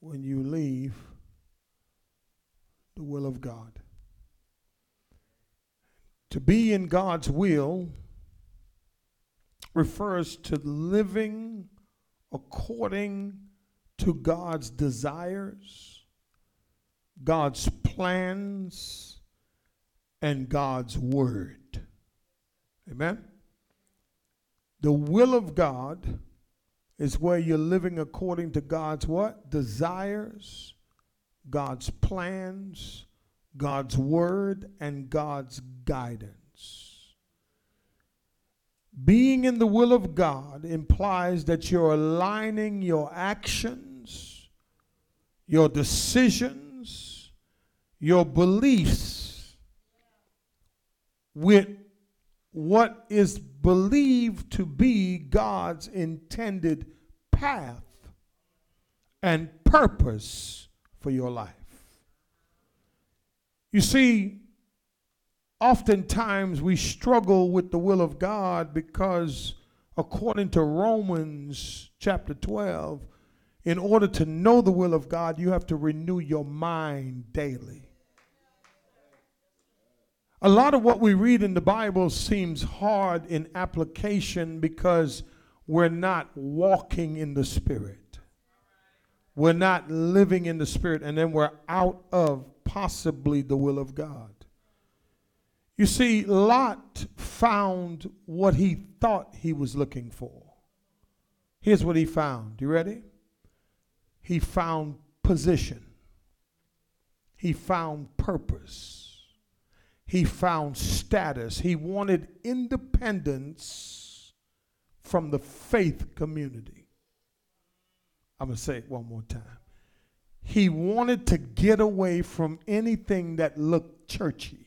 when you leave the will of God. To be in God's will refers to living according to God's desires, God's plans, and God's word. Amen? The will of God is where you're living according to God's what? Desires, God's plans, God's word, and God's guidance. Being in the will of God implies that you're aligning your actions, your decisions, your beliefs with what is believed to be God's intended path and purpose for your life. You see, oftentimes we struggle with the will of God because, according to Romans chapter 12, in order to know the will of God, you have to renew your mind daily. A lot of what we read in the Bible seems hard in application because we're not walking in the Spirit. We're not living in the Spirit, and then we're out of possibly the will of God. You see, Lot found what he thought he was looking for. Here's what he found. You ready? He found position. He found purpose. He found status. He wanted independence from the faith community. I'm going to say it one more time. He wanted to get away from anything that looked churchy.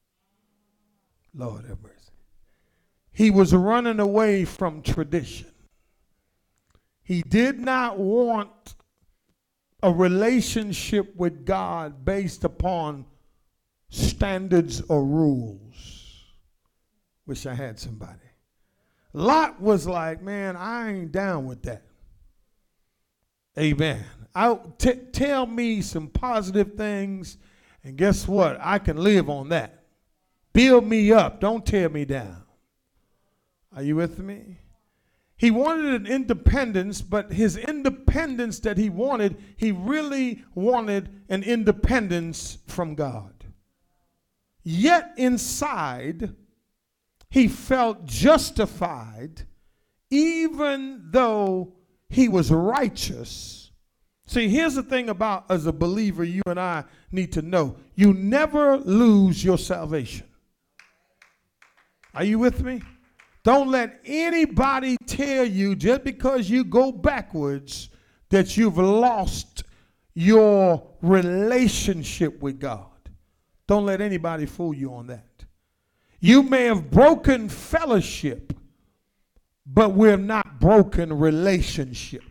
Lord have mercy. He was running away from tradition. He did not want a relationship with God based upon standards or rules. Wish I had somebody. Lot was like, man, I ain't down with that. Amen. Tell me some positive things, and guess what? I can live on that. Build me up. Don't tear me down. Are you with me? He wanted an independence, but his independence that he really wanted an independence from God. Yet inside, he felt justified even though he was righteous. See, here's the thing about, as a believer, you and I need to know. You never lose your salvation. Are you with me? Don't let anybody tell you just because you go backwards that you've lost your relationship with God. Don't let anybody fool you on that. You may have broken fellowship, but we're not broken relationship.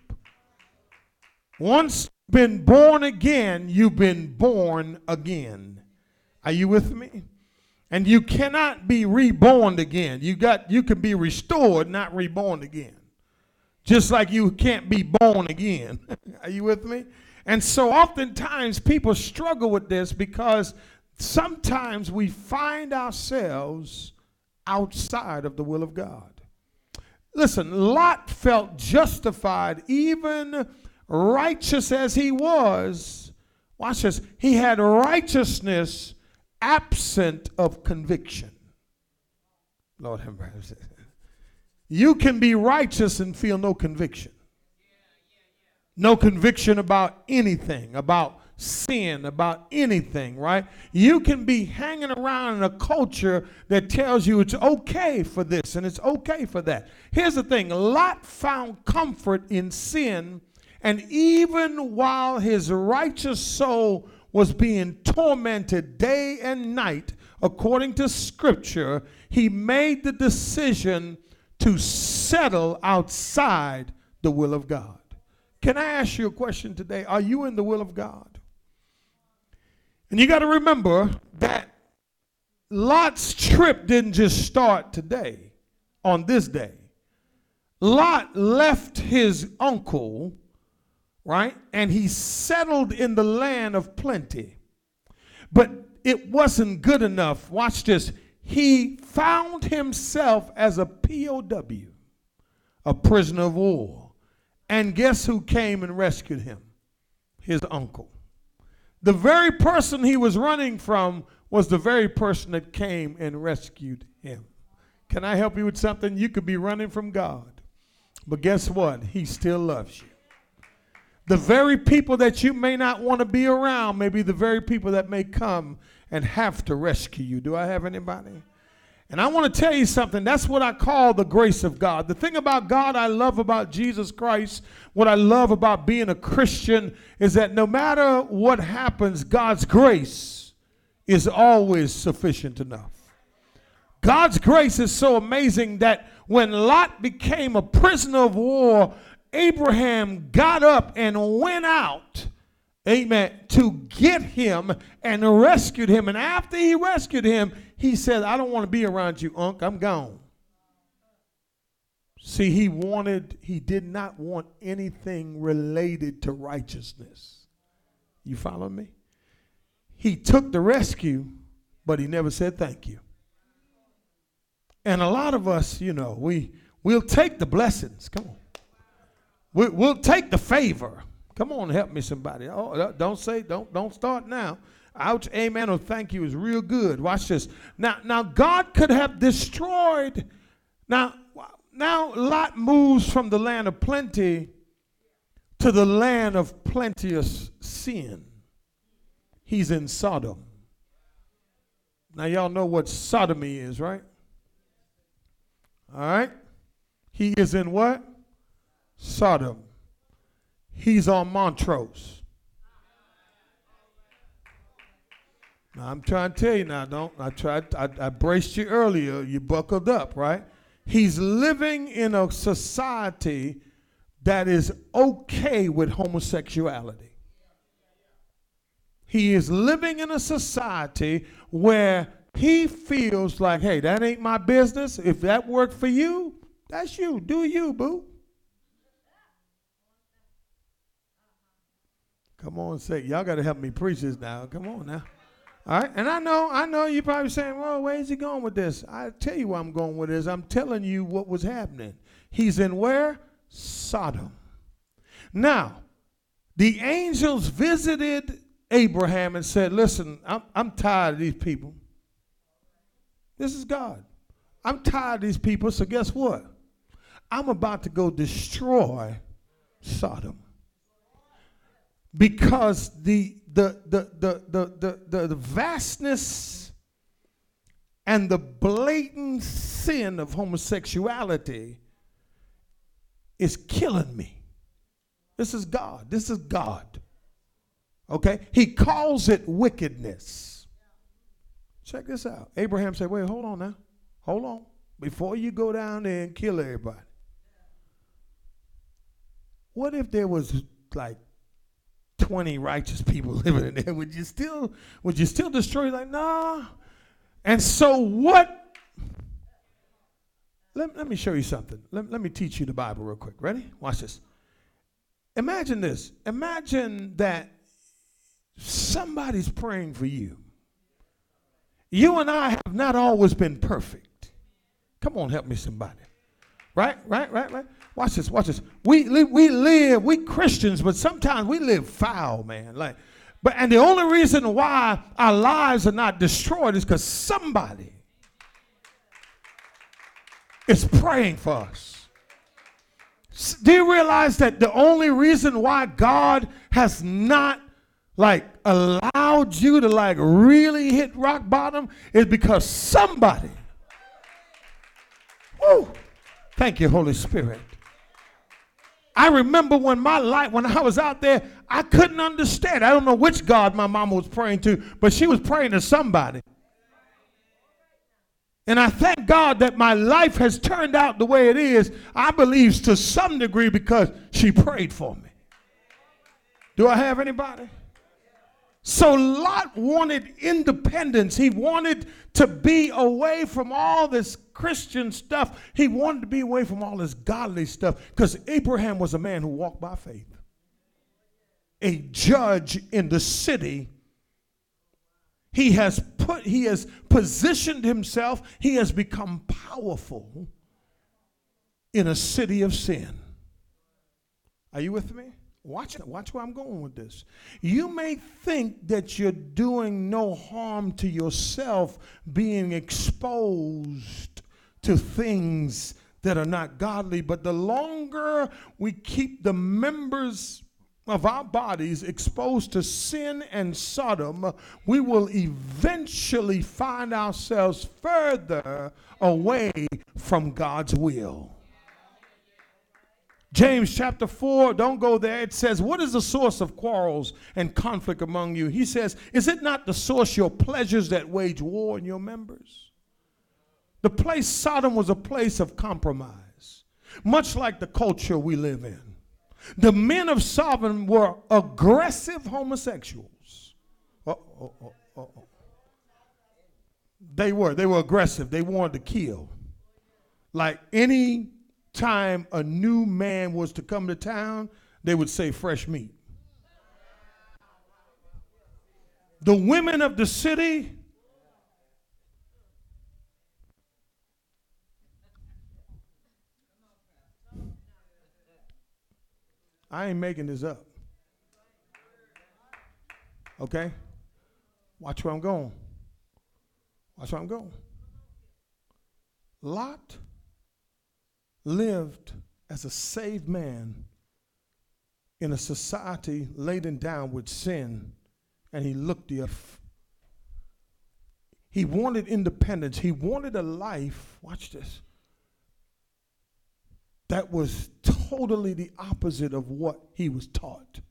Once been born again, you've been born again. Are you with me? And you cannot be reborn again. You can be restored, not reborn again. Just like you can't be born again. Are you with me? And so oftentimes people struggle with this because sometimes we find ourselves outside of the will of God. Listen, Lot felt justified, even righteous as he was. Watch this. He had righteousness absent of conviction. Lord have mercy. You can be righteous and feel no conviction. No conviction about anything, about sin, about anything, right? You can be hanging around in a culture that tells you it's okay for this and it's okay for that. Here's the thing. Lot found comfort in sin, and even while his righteous soul was being tormented day and night, according to Scripture, he made the decision to settle outside the will of God. Can I ask you a question today? Are you in the will of God? And you got to remember that Lot's trip didn't just start today, on this day. Lot left his uncle right? And he settled in the land of plenty. But it wasn't good enough. Watch this. He found himself as a POW, a prisoner of war. And guess who came and rescued him? His uncle. The very person he was running from was the very person that came and rescued him. Can I help you with something? You could be running from God, but guess what? He still loves you. The very people that you may not want to be around may be the very people that may come and have to rescue you. Do I have anybody? And I want to tell you something. That's what I call the grace of God. The thing about God I love about Jesus Christ, what I love about being a Christian, is that no matter what happens, God's grace is always sufficient enough. God's grace is so amazing that when Lot became a prisoner of war, Abraham got up and went out, amen, to get him and rescued him. And after he rescued him, he said, I don't want to be around you, Unc. I'm gone. See, he did not want anything related to righteousness. You follow me? He took the rescue, but he never said thank you. And a lot of us, you know, we'll take the blessings. Come on. We'll take the favor. Come on, help me somebody. Oh, don't start now. Ouch, amen, or thank you is real good. Watch this. Now God could have destroyed. Now Lot moves from the land of plenty to the land of plenteous sin. He's in Sodom. Now y'all know what sodomy is, right? All right. He is in what? Sodom. He's on Montrose. Now, I'm trying to tell you now, I braced you earlier, you buckled up, right? He's living in a society that is okay with homosexuality. He is living in a society where he feels like, hey, that ain't my business. If that worked for you, that's you. Do you, boo. Come on, say, y'all got to help me preach this now. Come on now. All right, and I know you're probably saying, well, where's he going with this? I tell you where I'm going with this. I'm telling you what was happening. He's in where? Sodom. Now, the angels visited Abraham and said, listen, I'm tired of these people. This is God. I'm tired of these people, so guess what? I'm about to go destroy Sodom. Because the vastness and the blatant sin of homosexuality is killing me. This is God. This is God. Okay? He calls it wickedness. Check this out. Abraham said, wait, hold on now. Hold on. Before you go down there and kill everybody. What if there was like 20 righteous people living in there? Would you still destroy? Like, nah. And so what? Let me show you something. Let me teach you the Bible real quick. Ready? Watch this. Imagine this. Imagine that somebody's praying for you. You and I have not always been perfect. Come on, help me somebody. Right? Watch this. We Christians, but sometimes we live foul, man. And the only reason why our lives are not destroyed is because somebody is praying for us. Do you realize that the only reason why God has not allowed you to really hit rock bottom is because somebody, thank you, Holy Spirit. I remember when I was out there, I couldn't understand. I don't know which God my mama was praying to, but she was praying to somebody. And I thank God that my life has turned out the way it is, I believe, to some degree because she prayed for me. Do I have anybody? So Lot wanted independence. He wanted to be away from all this Christian stuff. He wanted to be away from all this godly stuff because Abraham was a man who walked by faith. a judge in the city. He has positioned himself. He has become powerful in a city of sin. Are you with me? Watch where I'm going with this. You may think that you're doing no harm to yourself being exposed to things that are not godly, but the longer we keep the members of our bodies exposed to sin and Sodom, we will eventually find ourselves further away from God's will. James chapter 4, don't go there. It says, what is the source of quarrels and conflict among you? He says, is it not the source your pleasures that wage war in your members? The place Sodom was a place of compromise, much like the culture we live in. The men of Sodom were aggressive homosexuals. They were aggressive. They wanted to kill. Like any time a new man was to come to town, they would say fresh meat. The women of the city I ain't making this up. Okay? Watch where I'm going. Watch where I'm going. Lot lived as a saved man in a society laden down with sin, and he looked the earth. He wanted independence. He wanted a life, watch this, that was totally the opposite of what he was taught.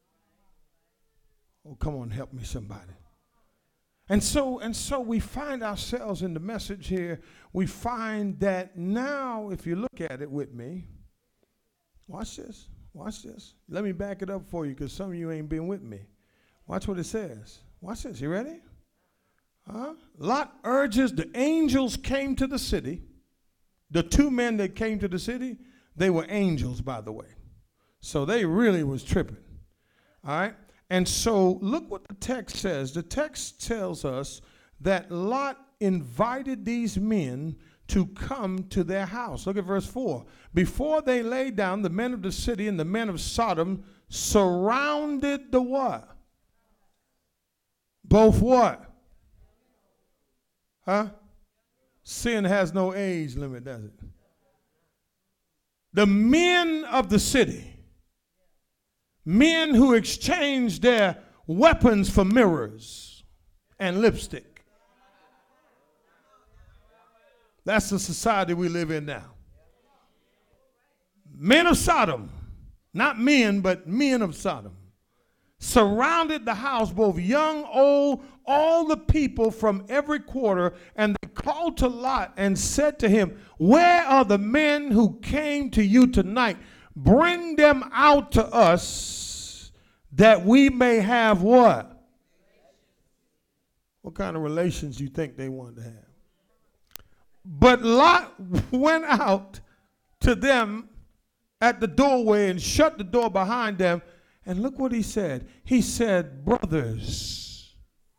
Oh, come on, help me somebody. And so we find ourselves in the message here. We find that now, if you look at it with me, watch this, watch this. Let me back it up for you because some of you ain't been with me. Watch what it says. Watch this, you ready? Lot urges, the angels came to the city. The two men that came to the city, they were angels, by the way. So they really was tripping. All right? And so look what the text says. The text tells us that Lot invited these men to come to their house. Look at verse 4. Before they lay down, the men of the city and the men of Sodom surrounded the what? Both what? Huh? Sin has no age limit, does it? The men of the city, men who exchanged their weapons for mirrors and lipstick. That's the society we live in now. Men of Sodom, not men, but men of Sodom, surrounded the house, both young, old, all the people from every quarter, and they called to Lot and said to him, where are the men who came to you tonight? Bring them out to us that we may have what? What kind of relations do you think they wanted to have? But Lot went out to them at the doorway and shut the door behind them. And look what he said. He said, brothers.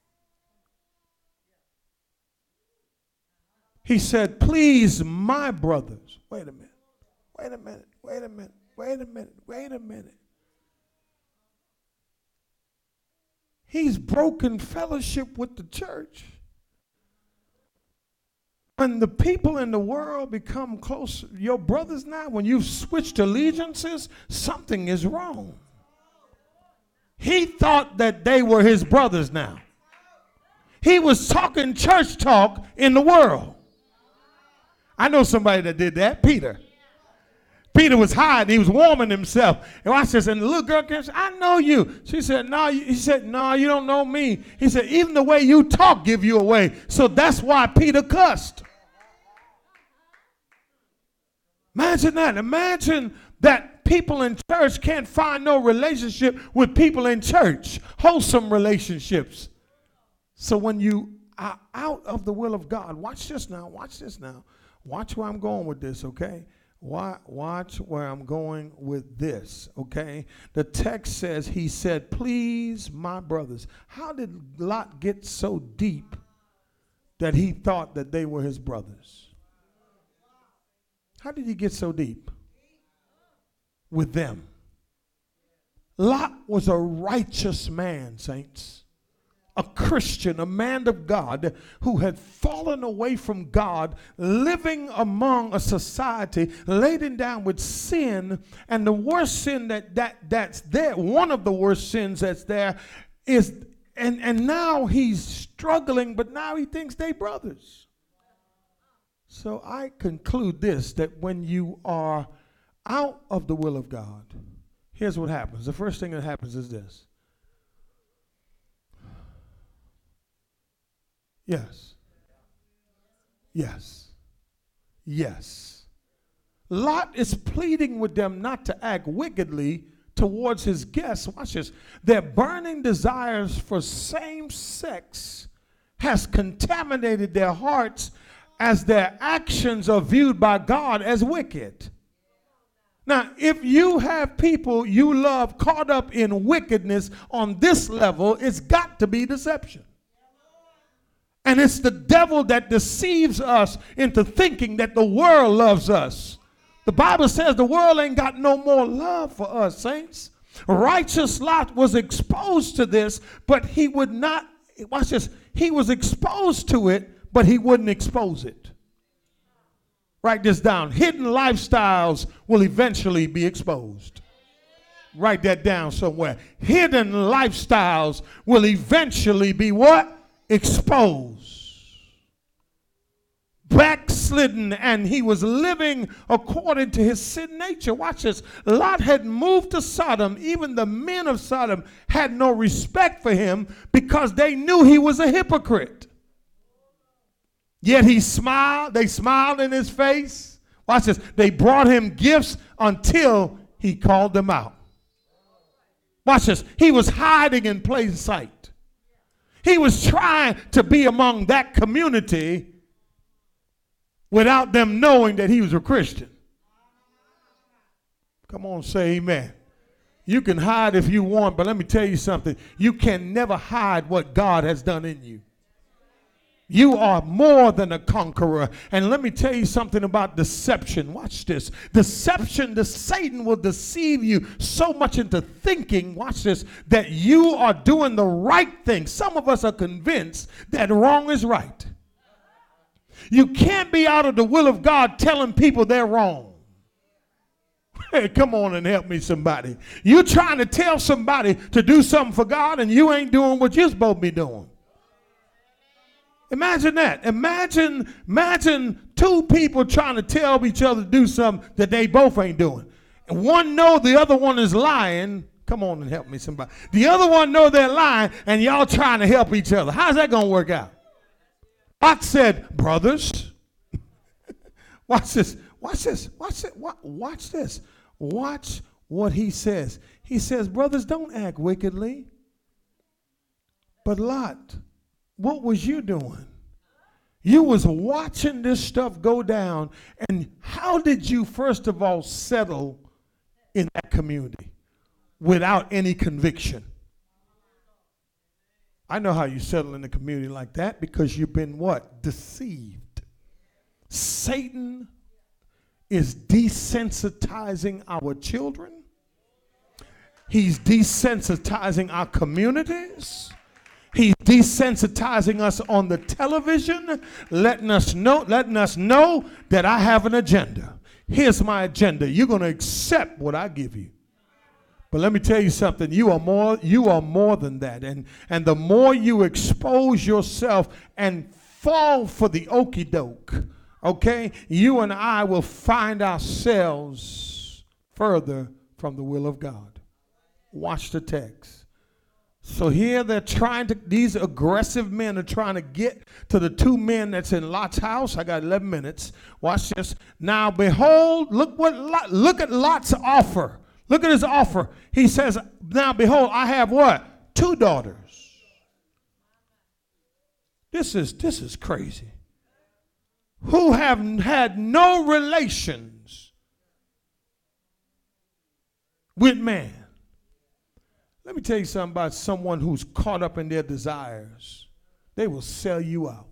He said, please, my brothers. Wait a minute. Wait a minute. Wait a minute. Wait a minute. Wait a minute. He's broken fellowship with the church. When the people in the world become close, your brothers now, when you've switched allegiances, something is wrong. He thought that they were his brothers now. He was talking church talk in the world. I know somebody that did that, Peter. Peter was hiding. He was warming himself. And watch this. And the little girl came and said, I know you. She said, no. He said, no, you don't know me. He said, even the way you talk give you away. So that's why Peter cussed. Imagine that. Imagine that people in church can't find no relationship with people in church. Wholesome relationships. So when you are out of the will of God, watch this now. Watch this now. Watch where I'm going with this, okay? Watch where I'm going with this, okay? The text says, he said, please, my brothers. How did Lot get so deep that he thought that they were his brothers? How did he get so deep with them? Lot was a righteous man, saints. A Christian, a man of God who had fallen away from God, living among a society laden down with sin. And the worst sin that's there, one of the worst sins that's there is, and now he's struggling, but now he thinks they brothers. So I conclude this, that when you are out of the will of God, here's what happens. The first thing that happens is this. Yes. Yes. Yes. Lot is pleading with them not to act wickedly towards his guests. Watch this. Their burning desires for same sex has contaminated their hearts as their actions are viewed by God as wicked. Now, if you have people you love caught up in wickedness on this level, it's got to be deception. And it's the devil that deceives us into thinking that the world loves us. The Bible says the world ain't got no more love for us, saints. Righteous Lot was exposed to this, but he would not, watch this, he was exposed to it, but he wouldn't expose it. Write this down. Hidden lifestyles will eventually be exposed. Write that down somewhere. Hidden lifestyles will eventually be what? Exposed. Backslidden, and he was living according to his sin nature. Watch this. Lot had moved to Sodom. Even the men of Sodom had no respect for him because they knew he was a hypocrite. Yet he smiled. They smiled in his face. Watch this. They brought him gifts until he called them out. Watch this. He was hiding in plain sight. He was trying to be among that community without them knowing that he was a Christian. Come on, say amen. You can hide if you want, but let me tell you something. You can never hide what God has done in you. You are more than a conqueror. And let me tell you something about deception. Watch this. Deception, Satan will deceive you so much into thinking, watch this, that you are doing the right thing. Some of us are convinced that wrong is right. You can't be out of the will of God telling people they're wrong. Hey, come on and help me, somebody. You're trying to tell somebody to do something for God and you ain't doing what you're supposed to be doing. Imagine that. Imagine two people trying to tell each other to do something that they both ain't doing. And one know the other one is lying. Come on and help me, somebody. The other one know they're lying, and y'all trying to help each other. How's that going to work out? God said, brothers, watch this. Watch this. Watch it. Watch this. Watch what he says. He says, brothers, don't act wickedly. But Lot, what was you doing? You was watching this stuff go down. And how did you, first of all, settle in that community without any conviction? I know how you settle in a community like that, because you've been what? Deceived. Satan is desensitizing our children. He's desensitizing our communities. He's desensitizing us on the television, letting us know that I have an agenda. Here's my agenda. You're going to accept what I give you. But let me tell you something. You are more than that. And the more you expose yourself and fall for the okie doke, okay, you and I will find ourselves further from the will of God. Watch the text. So here these aggressive men are trying to get to the two men that's in Lot's house. I got 11 minutes. Watch this. Now behold, look at Lot's offer. Look at his offer. He says, now behold, I have what? 2 daughters. This is crazy. Who have had no relations with man. Let me tell you something about someone who's caught up in their desires. They will sell you out.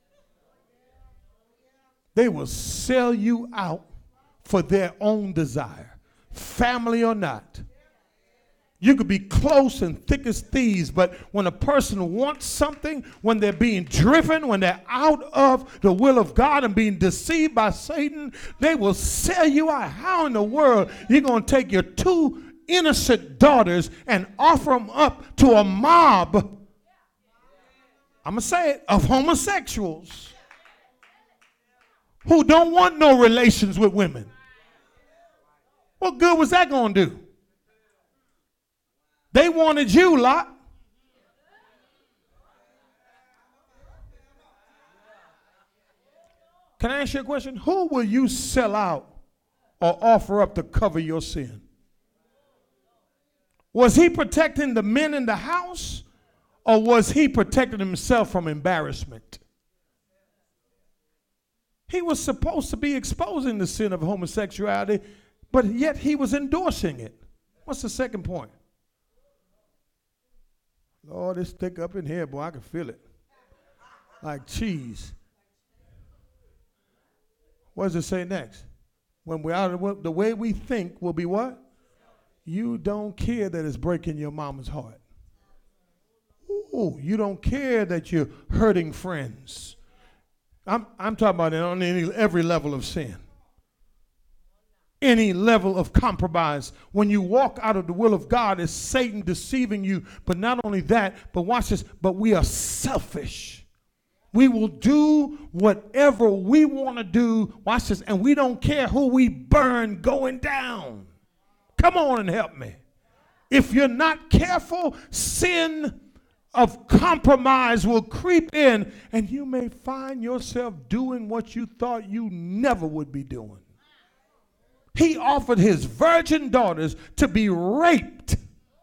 They will sell you out for their own desire, family or not. You could be close and thick as thieves, but when a person wants something, when they're being driven, when they're out of the will of God and being deceived by Satan, they will sell you out. How in the world are you going to take your two innocent daughters and offer them up to a mob, I'm going to say it, of homosexuals who don't want no relations with women? What good was that going to do? They wanted you, Lot. Can I ask you a question? Who will you sell out or offer up to cover your sin? Was he protecting the men in the house, or was he protecting himself from embarrassment? He was supposed to be exposing the sin of homosexuality, but yet he was endorsing it. What's the second point? Lord, it's thick up in here, boy. I can feel it. Like cheese. What does it say next? When we're out of the way we think will be what? You don't care that it's breaking your mama's heart. Ooh, you don't care that you're hurting friends. I'm talking about it on every level of sin. Any level of compromise. When you walk out of the will of God, it's Satan deceiving you. But not only that, but watch this, but we are selfish. We will do whatever we want to do, watch this, and we don't care who we burn going down. Come on and help me. If you're not careful, sin of compromise will creep in, and you may find yourself doing what you thought you never would be doing. He offered his virgin daughters to be raped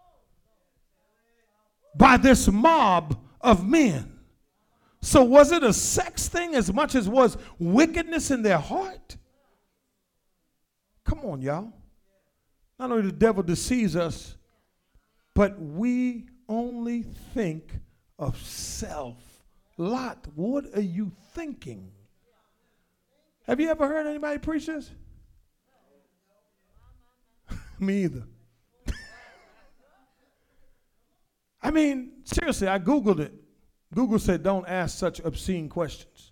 by this mob of men. So was it a sex thing as much as was wickedness in their heart? Come on, y'all. Not only the devil deceives us, but we only think of self. Lot, what are you thinking? Have you ever heard anybody preach this? Me either. I mean, seriously, I Googled it. Google said, don't ask such obscene questions.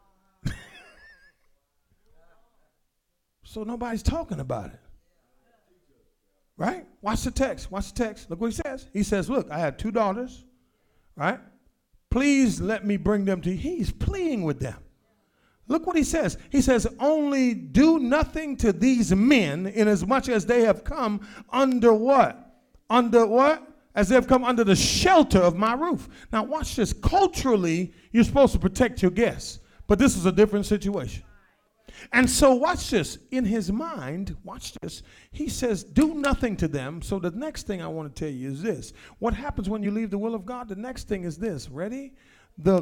So nobody's talking about it. Right? Watch the text. Watch the text. Look what he says. He says, look, I have two daughters. Right? Please let me bring them to you. He's pleading with them. Look what he says. He says, only do nothing to these men inasmuch as they have come under what? Under what? As they have come under the shelter of my roof. Now watch this. Culturally, you're supposed to protect your guests. But this is a different situation. And so watch this. In his mind, watch this. He says, do nothing to them. So the next thing I want to tell you is this. What happens when you leave the will of God? The next thing is this. Ready? The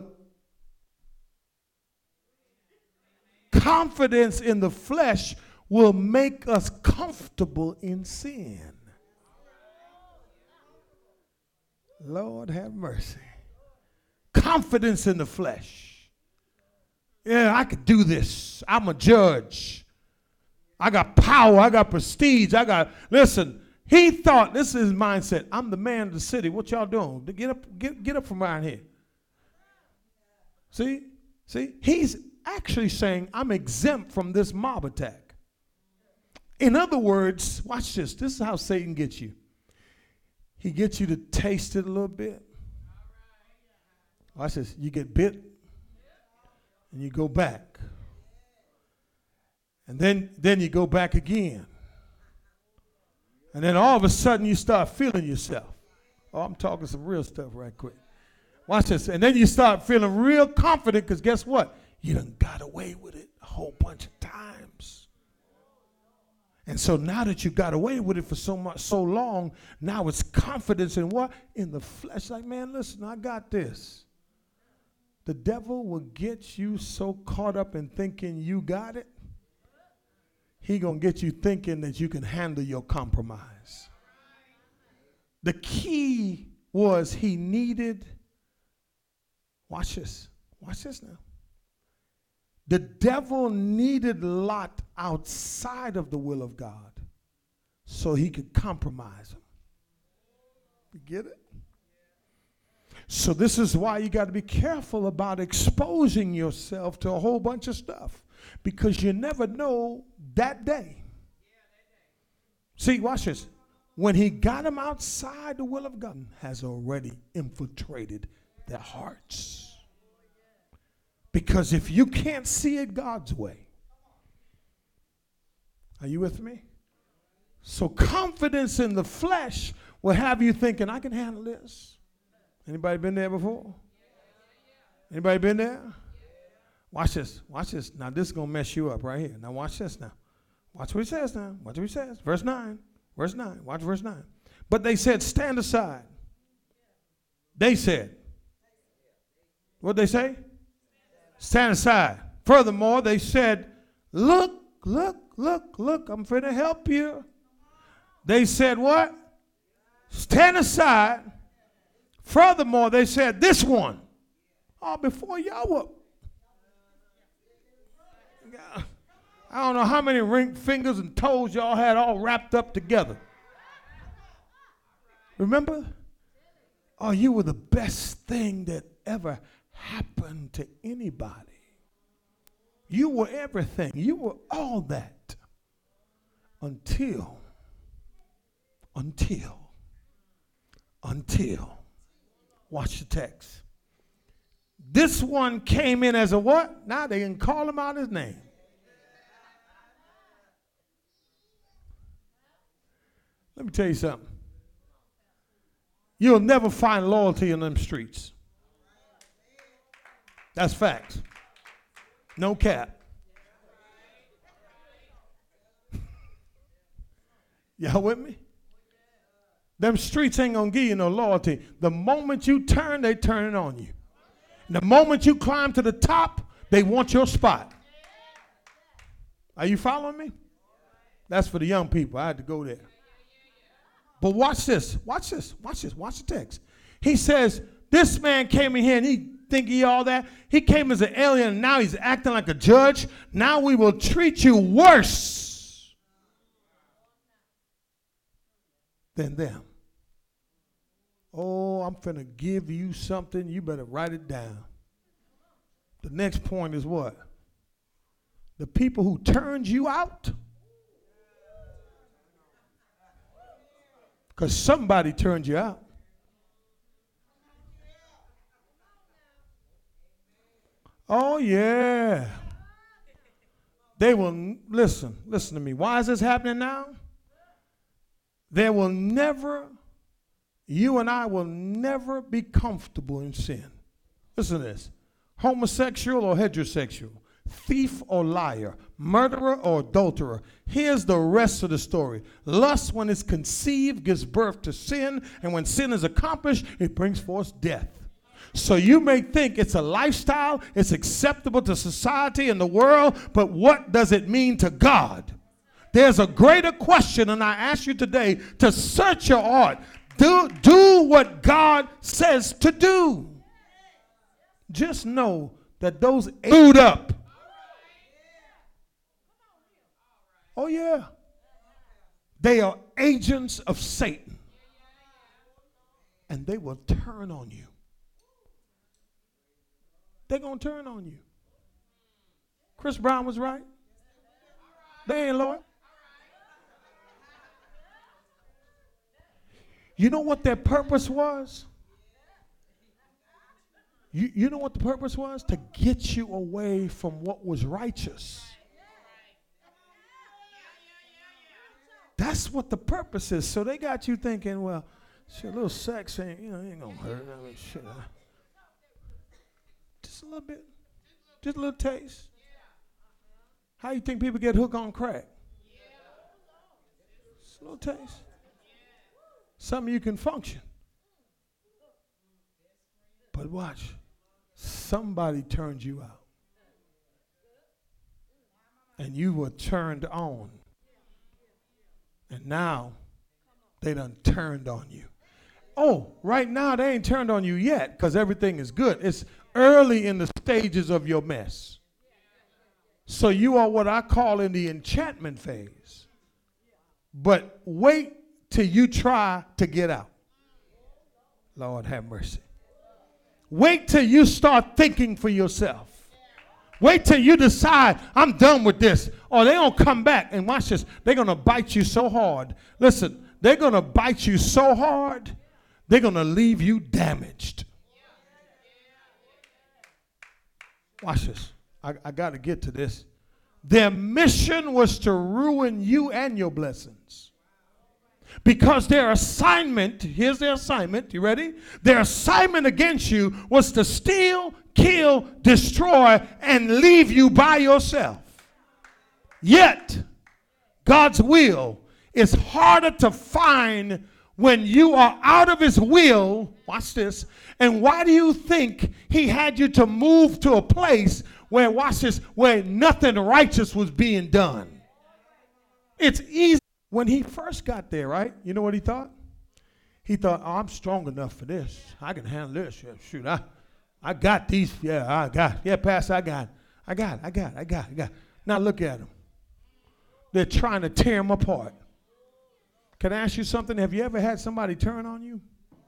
confidence in the flesh will make us comfortable in sin. Lord have mercy. Confidence in the flesh. Yeah, I could do this. I'm a judge. I got power. I got prestige. Listen, he thought, this is his mindset. I'm the man of the city. What y'all doing? Get up from around here. See? He's actually saying, I'm exempt from this mob attack. In other words, watch this. This is how Satan gets you. He gets you to taste it a little bit. Watch this. You get bit and you go back. And then you go back again. And then all of a sudden you start feeling yourself. Oh, I'm talking some real stuff right quick. Watch this. And then you start feeling real confident because guess what? You done got away with it a whole bunch of times. And so now that you got away with it for so long, now it's confidence in what? In the flesh. Like, man, listen, I got this. The devil will get you so caught up in thinking you got it. He gonna get you thinking that you can handle your compromise. The key was he needed, watch this now. The devil needed Lot outside of the will of God so he could compromise him. You get it? So this is why you got to be careful about exposing yourself to a whole bunch of stuff, because you never know that day. See, watch this. When he got him outside the will of God, has already infiltrated their hearts. Because if you can't see it God's way, are you with me? So confidence in the flesh will have you thinking, I can handle this. Anybody been there before? Anybody been there? Watch this. Watch this. Now this is going to mess you up right here. Now watch this now. Watch what he says now. Watch what he says. Verse 9. Verse 9. Watch verse 9. But they said, stand aside. They said. What'd they say? Stand aside. Furthermore, they said, look, I'm finna help you. They said what? Stand aside. Furthermore, they said, this one. Oh, before y'all were. I don't know how many ring fingers and toes y'all had all wrapped up together. Remember? Oh, you were the best thing that ever happened to anybody. You were everything. You were all that. Until. Watch the text. This one came in as a what? Now they can call him out his name. Let me tell you something. You'll never find loyalty in them streets. That's facts. No cap. Y'all with me? Them streets ain't going to give you no loyalty. The moment you turn, they turn it on you. And the moment you climb to the top, they want your spot. Are you following me? That's for the young people. I had to go there. But watch this. Watch the text. He says, this man came in here and he think he all that. He came as an alien and now he's acting like a judge. Now we will treat you worse than them. Oh, I'm finna give you something. You better write it down. The next point is what? The people who turned you out. Because somebody turned you out. Oh, yeah. They will, listen to me. Why is this happening now? There will never, you and I will never be comfortable in sin. Listen to this. Homosexual or heterosexual, thief or liar, murderer or adulterer. Here's the rest of the story. Lust, when it's conceived, gives birth to sin, and when sin is accomplished, it brings forth death. So you may think it's a lifestyle, it's acceptable to society and the world, but what does it mean to God? There's a greater question, and I ask you today to search your heart. Do what God says to do. Just know that those boot up. Oh, yeah. They are agents of Satan. And they will turn on you. They're going to turn on you. Chris Brown was right. They ain't Lord. You know what their purpose was? You know what the purpose was? To get you away from what was righteous. That's what the purpose is. So they got you thinking, well, shit, a little sex ain't gonna hurt. I mean, shit. Just a little bit. Just a little taste. How you think people get hooked on crack? Just a little taste. Some of you can function. But watch. Somebody turned you out. And you were turned on. And now they done turned on you. Oh, right now they ain't turned on you yet because everything is good. It's early in the stages of your mess. So you are what I call in the enchantment phase. But wait till you try to get out. Lord have mercy. Wait till you start thinking for yourself. Wait till you decide, I'm done with this. Or they're going to come back and watch this. They're going to bite you so hard. Listen, they're going to bite you so hard, they're going to leave you damaged. Watch this. I got to get to this. Their mission was to ruin you and your blessings. Because their assignment, here's their assignment, you ready? Their assignment against you was to steal, kill, destroy, and leave you by yourself. Yet, God's will is harder to find when you are out of his will. Watch this. And why do you think he had you to move to a place where, watch this, where nothing righteous was being done? It's easy. When he first got there, right? You know what he thought? He thought, oh, I'm strong enough for this. I can handle this. Yeah, shoot, I got these. Yeah, I got. Yeah, Pastor, I got. Now look at them. They're trying to tear him apart. Can I ask you something? Have you ever had somebody turn on you?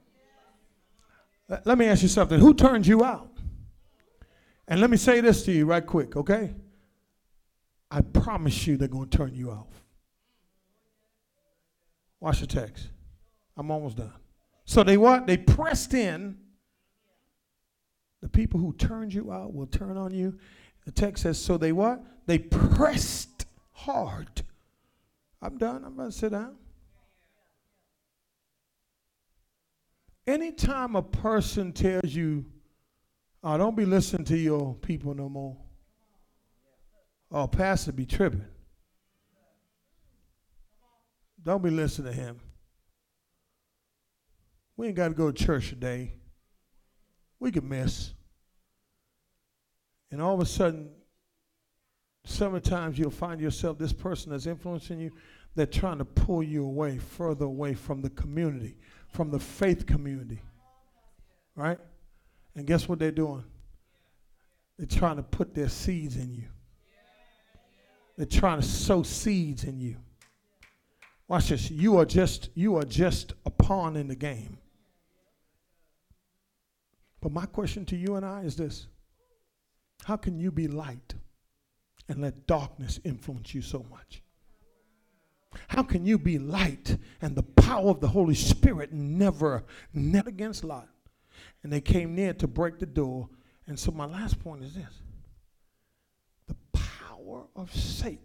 Let me ask you something. Who turned you out? And let me say this to you right quick, okay? I promise you they're going to turn you off. Watch the text. I'm almost done. So they what? They pressed in. The people who turned you out will turn on you. The text says, so they what? They pressed hard. I'm done. I'm going to sit down. Anytime a person tells you, oh, don't be listening to your people no more. Oh, pastor be tripping. Don't be listening to him. We ain't got to go to church today. We could miss. And all of a sudden, sometimes you'll find yourself, this person that's influencing you, they're trying to pull you away, further away from the community, from the faith community. Right? And guess what they're doing? They're trying to put their seeds in you. They're trying to sow seeds in you. Watch this. You are just a pawn in the game. But my question to you and I is this. How can you be light and let darkness influence you so much? How can you be light and the power of the Holy Spirit never against Lot? And they came near to break the door. And so my last point is this. The power of Satan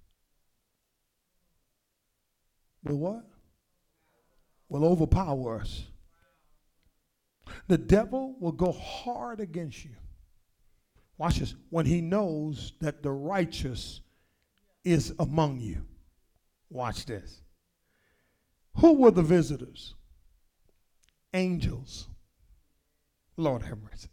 will what? Will overpower us. The devil will go hard against you. Watch this. When he knows that the righteous is among you. Watch this. Who were the visitors? Angels. Lord have mercy.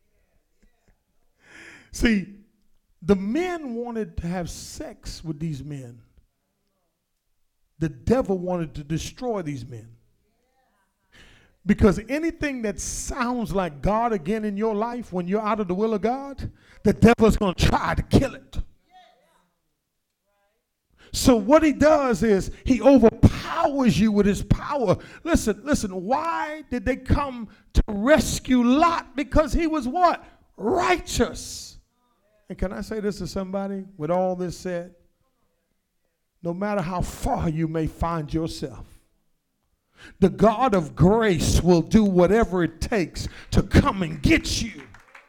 See, the men wanted to have sex with these men. The devil wanted to destroy these men. Because anything that sounds like God again in your life, when you're out of the will of God, the devil's going to try to kill it. So what he does is he overpowers you with his power. Listen, why did they come to rescue Lot? Because he was what? Righteous. And can I say this to somebody with all this said? No matter how far you may find yourself, the God of grace will do whatever it takes to come and get you.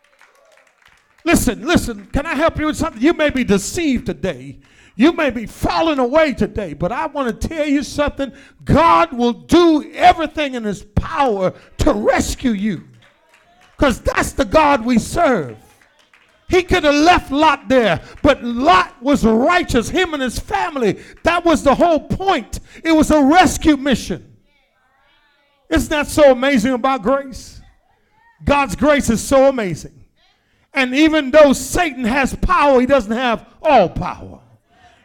Listen, can I help you with something? You may be deceived today. You may be falling away today, but I want to tell you something. God will do everything in his power to rescue you, because that's the God we serve. He could have left Lot there, but Lot was righteous, him and his family. That was the whole point. It was a rescue mission. Isn't that so amazing about grace? God's grace is so amazing. And even though Satan has power, he doesn't have all power.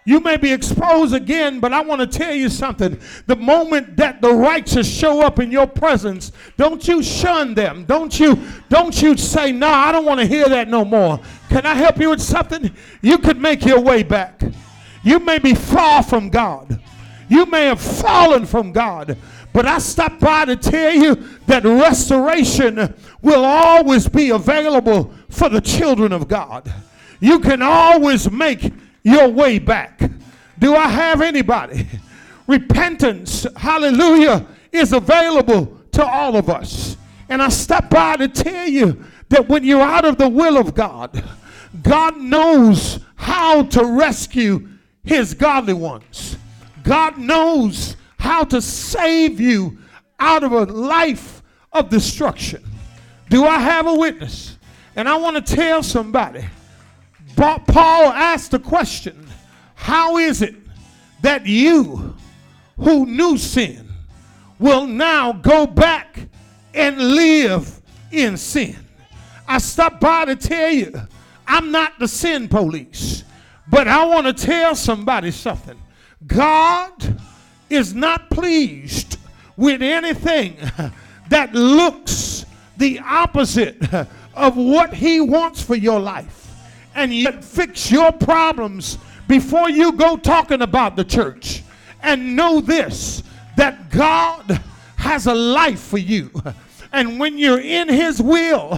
You may be exposed again, but I want to tell you something. The moment that the righteous show up in your presence, don't you shun them. Don't you say, no, I don't want to hear that no more. Can I help you with something? You could make your way back. You may be far from God. You may have fallen from God. But I stopped by to tell you that restoration will always be available for the children of God. You can always make your way back. Do I have anybody? Repentance, hallelujah, is available to all of us. And I stopped by to tell you that when you're out of the will of God, God knows how to rescue his godly ones. God knows how to save you out of a life of destruction. Do I have a witness? And I want to tell somebody, Paul asked the question, how is it that you who knew sin will now go back and live in sin? I stopped by to tell you, I'm not the sin police, but I want to tell somebody something. God is not pleased with anything that looks the opposite of what he wants for your life. And yet fix your problems before you go talking about the church. And know this, that God has a life for you. And when you're in his will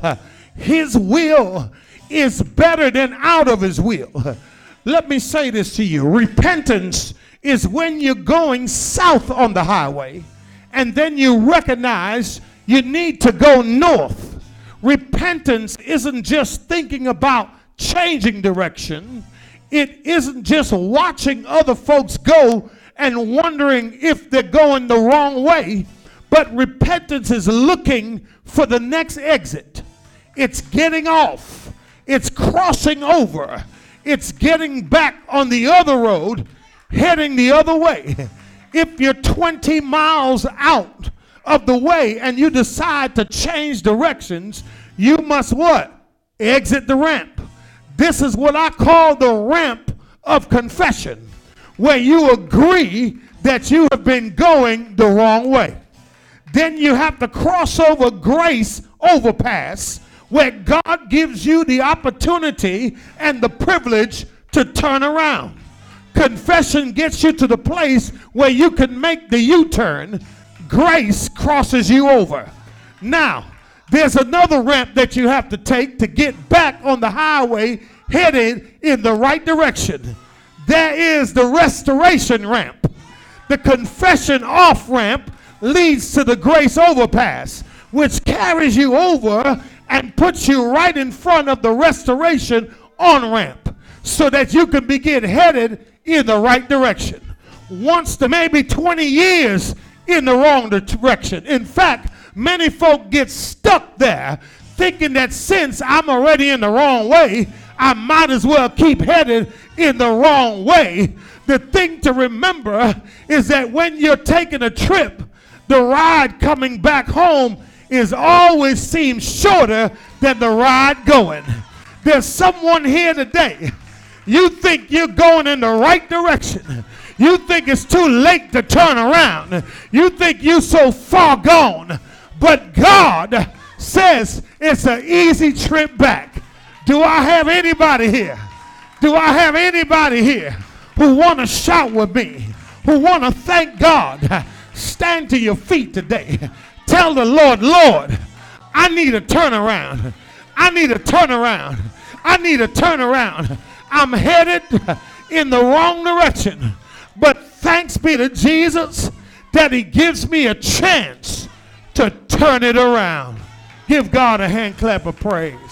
is better than out of his will. Let me say this to you. Repentance is when you're going south on the highway and then you recognize you need to go north. Repentance isn't just thinking about changing direction. It isn't just watching other folks go and wondering if they're going the wrong way, but repentance is looking for the next exit. It's getting off. It's crossing over. It's getting back on the other road, heading the other way. If you're 20 miles out of the way and you decide to change directions, you must what? Exit the ramp. This is what I call the ramp of confession, where you agree that you have been going the wrong way. Then you have to cross over grace overpass, where God gives you the opportunity and the privilege to turn around. Confession gets you to the place where you can make the U-turn. Grace crosses you over. Now, there's another ramp that you have to take to get back on the highway headed in the right direction. There is the restoration ramp. The confession off ramp leads to the grace overpass, which carries you over and puts you right in front of the restoration on ramp so that you can begin headed in the right direction. Once to maybe 20 years in the wrong direction. In fact, many folk get stuck there thinking that since I'm already in the wrong way, I might as well keep headed in the wrong way. The thing to remember is that when you're taking a trip, the ride coming back home is always seems shorter than the ride going. There's someone here today. You think you're going in the right direction. You think it's too late to turn around. You think you're so far gone. But God says it's an easy trip back. Do I have anybody here? Do I have anybody here who want to shout with me? Who want to thank God? Stand to your feet today. Tell the Lord, Lord, I need a turnaround. I need a turnaround. I need a turnaround. I'm headed in the wrong direction. But thanks be to Jesus that he gives me a chance to turn it around. Give God a hand clap of praise.